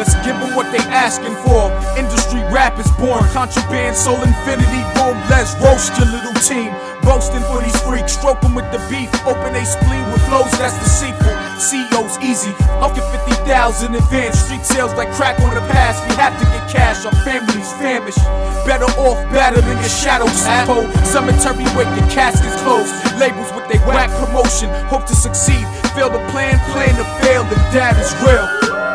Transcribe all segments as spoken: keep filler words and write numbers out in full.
Let's give them what they asking for. Industry rap is born, contraband, soul infinity, boom, let's roast your little team. Boasting for these freaks, stroke them with the beef, open they spleen with flows, that's the sequel. C E O's easy, I'll get fifty thousand in advance. Street sales like crack on the pass, we have to get cash, our family's famished. Better off battling your shadows, asshole. Cemetery wake, the casket's closed. Labels with they whack promotion, hope to succeed. Fail to plan, plan to fail, the dad is real.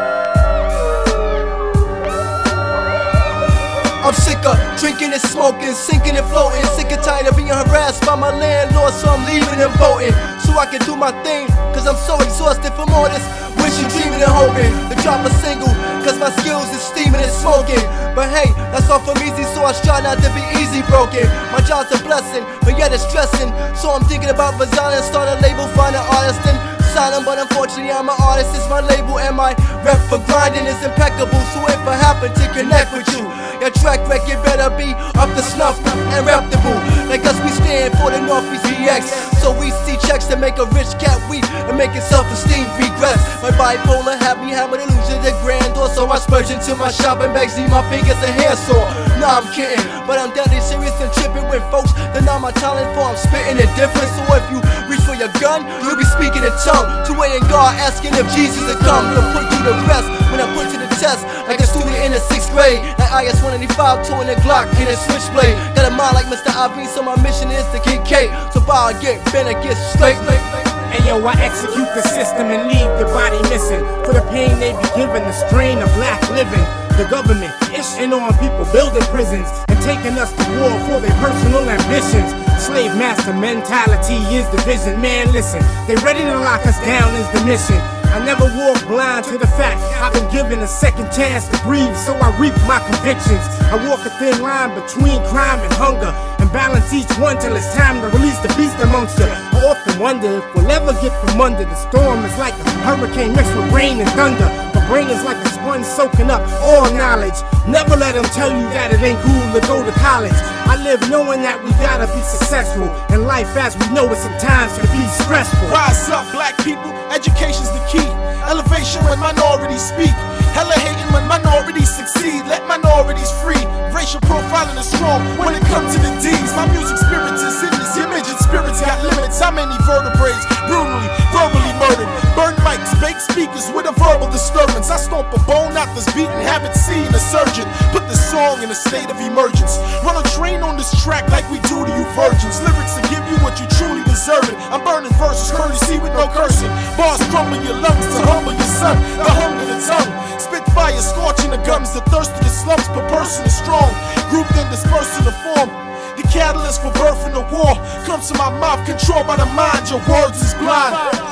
I'm sick of drinking and smoking, sinking and floating. Sick and tired of being harassed by my landlord, so I'm leaving and voting so I can do my thing, cause I'm so exhausted from all this wishing, dreaming and hoping to drop a single, cause my skills is steaming and smoking. But hey, that's all from easy, so I try not to be easy broken. My job's a blessing, but yet it's stressing, so I'm thinking about resigning, start a label, find an artist and sign them. But unfortunately I'm an artist, it's my label, and my rep for grinding is impeccable. So if I happen to connect with you, your track record better be up to snuff and reputable. Like us, we stand for the Northeast V X, so we see checks to make a rich cat weep and making self-esteem regress. My bipolar have me having illusions of grandeur, so I spurge into my shopping bag, see my fingers and hair sore. Nah, I'm kidding, but I'm deadly serious and tripping with folks that know my talent for. I'm spitting it different, so if you reach for your gun, you'll be speaking in tongue. Two-way in God asking if Jesus would come to put you to rest when I put you to test, like a student in the sixth grade. Like I S one eighty-five, towing a Glock in a switchblade. Got a mind like Mister Ivy, so my mission is to get K. So far I get bent, I get straight. Hey yo, I execute the system and leave the body missing. For the pain they be given, the strain of black living. The government ishing on people, building prisons, and taking us to war for their personal ambitions. Slave master mentality is the vision. Man, listen, they ready to lock us down is the mission. I never walk blind to the fact I've been given a second chance to breathe, so I reap my convictions. I walk a thin line between crime and hunger, and balance each one till it's time to release the beast amongst you. I often wonder if we'll ever get from under the storm. It's like a hurricane mixed with rain and thunder. My brain is like a sponge soaking up all knowledge. Never let them tell you that it ain't cool to go to college. I live knowing that we gotta be successful in life, as we know it sometimes can be stressful. Rise up, black people, education's the key. Elevation when minorities speak, hella hating when minorities succeed. Let minorities free. Racial profiling is strong when it comes to the D's. My music spirit is in this image, and spirits got limits. How many vertebrae brutally, verbally murdered? Burn mics, bake speakers with a verbal disturbance. I stomp a bone out this beat and have it seen a surgeon. Put the song in a state of emergence. Run a train on this track like we do to you virgins. Lyrics to give you what you truly deserve it. I'm burning verses, courtesy with no cursing. Bars crumble your lungs to humble your son. The hunger, the tongue. Spit fire, scorching the gums. The thirst of the slums per person is strong. Grouped and dispersed in the form. The catalyst for birth in the war comes from my mouth, controlled by the mind. Your words is blind.